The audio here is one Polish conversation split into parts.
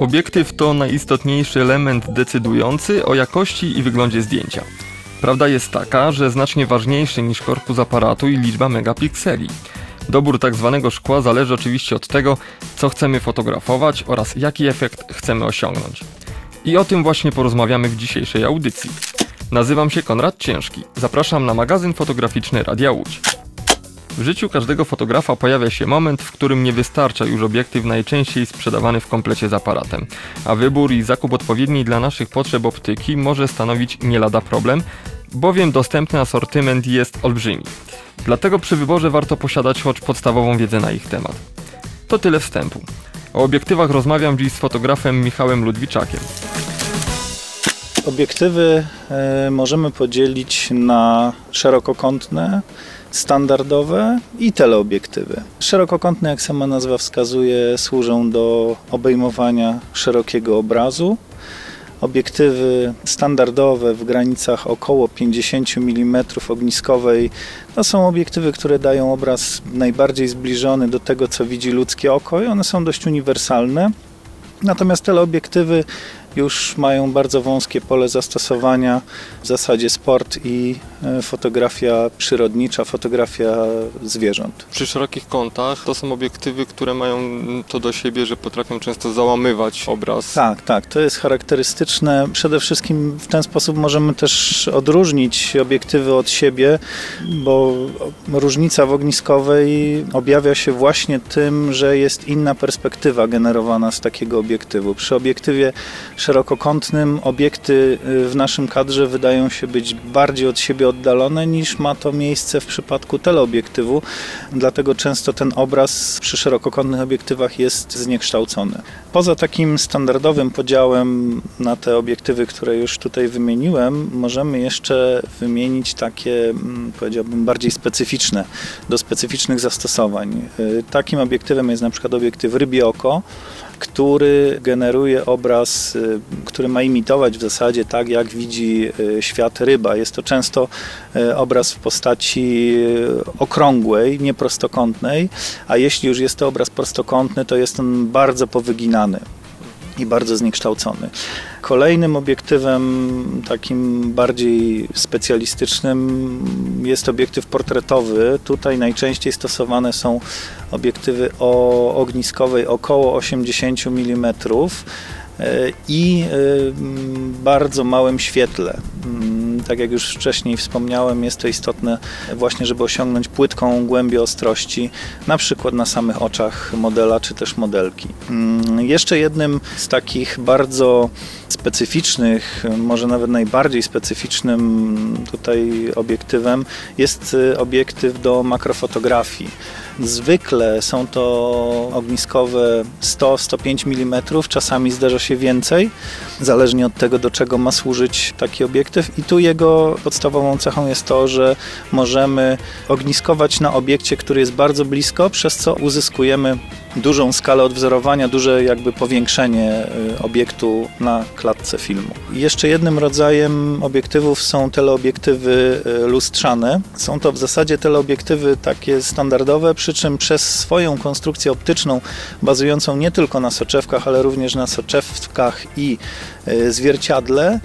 Obiektyw to najistotniejszy element decydujący o jakości i wyglądzie zdjęcia. Prawda jest taka, że znacznie ważniejszy niż korpus aparatu i liczba megapikseli. Dobór tak zwanego szkła zależy oczywiście od tego, co chcemy fotografować oraz jaki efekt chcemy osiągnąć. I o tym właśnie porozmawiamy w dzisiejszej audycji. Nazywam się Konrad Ciężki. Zapraszam na magazyn fotograficzny Radia Łódź. W życiu każdego fotografa pojawia się moment, w którym nie wystarcza już obiektyw najczęściej sprzedawany w komplecie z aparatem, a wybór i zakup odpowiedniej dla naszych potrzeb optyki może stanowić nie lada problem, bowiem dostępny asortyment jest olbrzymi. Dlatego przy wyborze warto posiadać choć podstawową wiedzę na ich temat. To tyle wstępu. O obiektywach rozmawiam dziś z fotografem Michałem Ludwiczakiem. Obiektywy możemy podzielić na szerokokątne, standardowe i teleobiektywy. Szerokokątne, jak sama nazwa wskazuje, służą do obejmowania szerokiego obrazu. Obiektywy standardowe w granicach około 50 mm ogniskowej to są obiektywy, które dają obraz najbardziej zbliżony do tego, co widzi ludzkie oko i one są dość uniwersalne. Natomiast teleobiektywy już mają bardzo wąskie pole zastosowania, w zasadzie sport i fotografia przyrodnicza, fotografia zwierząt. Przy szerokich kątach to są obiektywy, które mają to do siebie, że potrafią często załamywać obraz. Tak, to jest charakterystyczne. Przede wszystkim w ten sposób możemy też odróżnić obiektywy od siebie, bo różnica w ogniskowej objawia się właśnie tym, że jest inna perspektywa generowana z takiego obiektywu. Przy obiektywie szerokokątnym obiekty w naszym kadrze wydają się być bardziej od siebie oddalone niż ma to miejsce w przypadku teleobiektywu, dlatego często ten obraz przy szerokokątnych obiektywach jest zniekształcony. Poza takim standardowym podziałem na te obiektywy, które już tutaj wymieniłem, możemy jeszcze wymienić takie, powiedziałbym, bardziej specyficzne, do specyficznych zastosowań. Takim obiektywem jest na przykład obiektyw rybie oko, który generuje obraz, który ma imitować w zasadzie tak, jak widzi świat ryba. Jest to często obraz w postaci okrągłej, nieprostokątnej, a jeśli już jest to obraz prostokątny, to jest on bardzo powyginany i bardzo zniekształcony. Kolejnym obiektywem takim bardziej specjalistycznym jest obiektyw portretowy. Tutaj najczęściej stosowane są obiektywy o ogniskowej około 80 mm i bardzo małym świetle. Tak jak już wcześniej wspomniałem, jest to istotne właśnie, żeby osiągnąć płytką głębię ostrości, na przykład na samych oczach modela czy też modelki. Jeszcze jednym z takich bardzo specyficznych, może nawet najbardziej specyficznym tutaj obiektywem jest obiektyw do makrofotografii. Zwykle są to ogniskowe 100-105 mm, czasami zdarza się więcej, zależnie od tego, do czego ma służyć taki obiektyw. I tu jego podstawową cechą jest to, że możemy ogniskować na obiekcie, który jest bardzo blisko, przez co uzyskujemy dużą skalę odwzorowania, duże jakby powiększenie obiektu na klatce filmu. Jeszcze jednym rodzajem obiektywów są teleobiektywy lustrzane. Są to w zasadzie teleobiektywy takie standardowe, przy czym przez swoją konstrukcję optyczną, bazującą nie tylko na soczewkach, ale również na soczewkach i zwierciadle,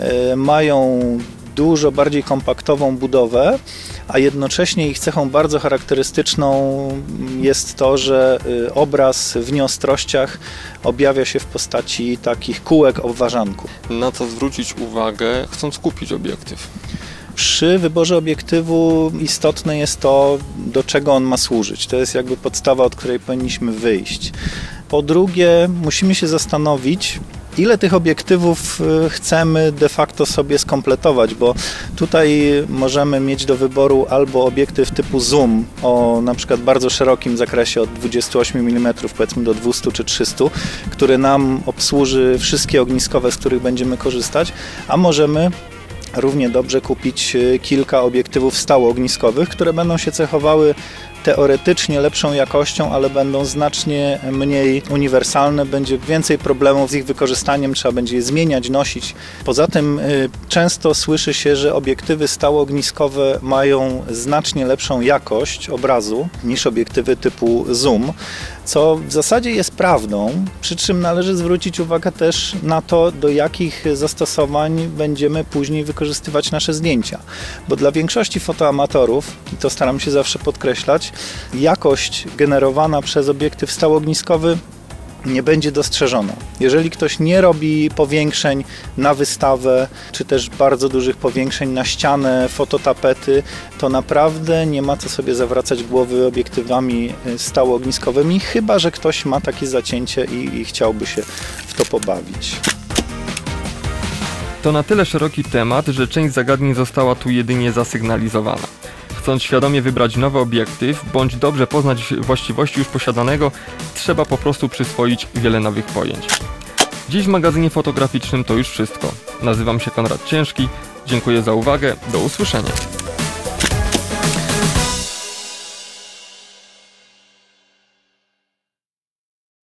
mają dużo bardziej kompaktową budowę, a jednocześnie ich cechą bardzo charakterystyczną jest to, że obraz w nieostrościach objawia się w postaci takich kółek obwarzanku. Na co zwrócić uwagę, chcąc kupić obiektyw? Przy wyborze obiektywu istotne jest to, do czego on ma służyć. To jest jakby podstawa, od której powinniśmy wyjść. Po drugie, musimy się zastanowić, ile tych obiektywów chcemy de facto sobie skompletować, bo tutaj możemy mieć do wyboru albo obiektyw typu zoom o na przykład bardzo szerokim zakresie od 28 mm powiedzmy do 200 czy 300, który nam obsłuży wszystkie ogniskowe, z których będziemy korzystać, a możemy równie dobrze kupić kilka obiektywów stałoogniskowych, które będą się cechowały teoretycznie lepszą jakością, ale będą znacznie mniej uniwersalne, będzie więcej problemów z ich wykorzystaniem, trzeba będzie je zmieniać, nosić. Poza tym często słyszy się, że obiektywy stałoogniskowe mają znacznie lepszą jakość obrazu niż obiektywy typu zoom. co w zasadzie jest prawdą, przy czym należy zwrócić uwagę też na to, do jakich zastosowań będziemy później wykorzystywać nasze zdjęcia. Bo dla większości fotoamatorów, i to staram się zawsze podkreślać, jakość generowana przez obiektyw stałogniskowy nie będzie dostrzeżona. Jeżeli ktoś nie robi powiększeń na wystawę, czy też bardzo dużych powiększeń na ścianę, fototapety, to naprawdę nie ma co sobie zawracać głowy obiektywami stałogniskowymi, chyba że ktoś ma takie zacięcie i chciałby się w to pobawić. To na tyle szeroki temat, że część zagadnień została tu jedynie zasygnalizowana. Chcąc świadomie wybrać nowy obiektyw, bądź dobrze poznać właściwości już posiadanego, trzeba po prostu przyswoić wiele nowych pojęć. Dziś w magazynie fotograficznym to już wszystko. Nazywam się Konrad Ciężki, dziękuję za uwagę, do usłyszenia.